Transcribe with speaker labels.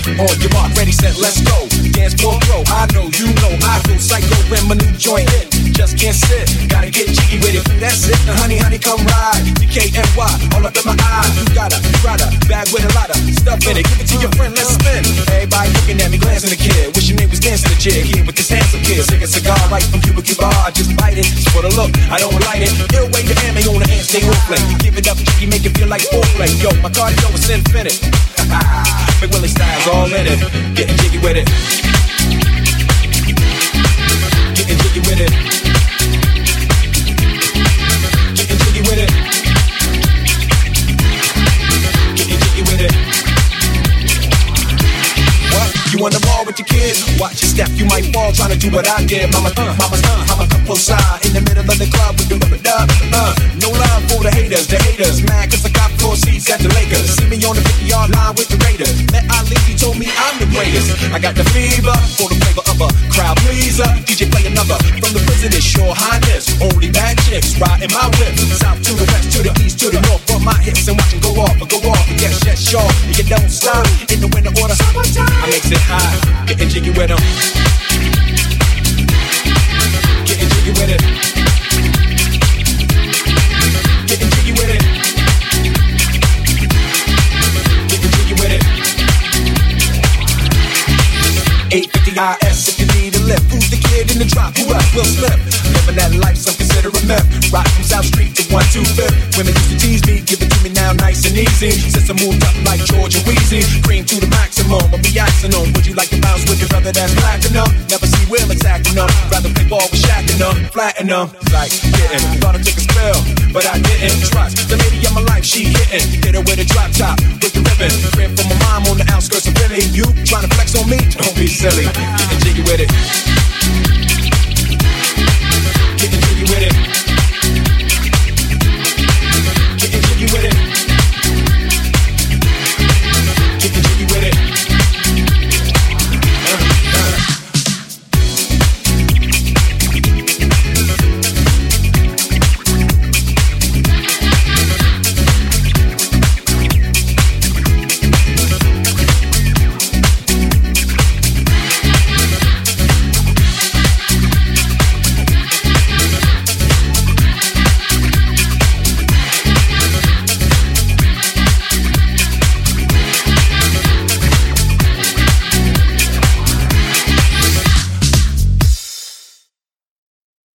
Speaker 1: On your mark, ready, set, let's go. Dance floor pro, I know, you know, I go psycho when my new joint hit. Just can't sit, gotta get jiggy with it. That's it, now honey, honey, come ride. DKNY, all up in my eyes. You got a bag with a lot of stuff in it. Give it to your friend, let's spin. Everybody looking at me, glancing a kid. Wishing they was dancing a jig here with this handsome kid. Sick a cigar right from Cuba Cuba. I just bite it, just for the look, I don't light it. Ill way to hand me on the hand, stay on play. Give it up, jiggy, make it feel like foreplay. Yo, my cardio is infinite. Big Willie style's all in it. Getting jiggy with it. Getting jiggy with it. Getting jiggy with it. Getting jiggy with it. What? You on the ball with your kid? Watch your step, you might fall trying to do what I did. Mama's I'ma come close side in the middle of the club with the rubber dub. No love for the haters mad cause I got 4 seats at the Lakers. See me on the 50-yard line with the Raiders. Met Ali, he told me I'm the greatest. I got the fever for the flavor of a crowd pleaser. DJ play another from the prison, it's your highness. Only bad chicks riding my whip. South to the west, to the east, to the north. From my hips and watch them go off. Yes, sure, you don't stop. In the winter order, I makes it high. Getting jiggy with them. Getting jiggy with it. Getting jiggy with it. Getting jiggy with it. 850 IS if you need a lift. Who's the kid in the drop? Who else will slip? Living that life, some consider a myth. Rock from South Street to 125th. Women used to tease me, give it to me now nice and easy. Since I moved up like Georgia Wheezy, cream to the maximum, I'll be axing them. Would you like to bounce with your brother that's platinum? Never see Will attacking them. Rather play ball with Shaq and them, flatten them. Like getting, thought I took a spell, but I didn't trust. The lady of my life, she hitting. Hit her with a drop top, with the ribbon. Crib from my mom on the outskirts of Philly. You trying to flex on me? Don't be silly. Getting jiggy with it.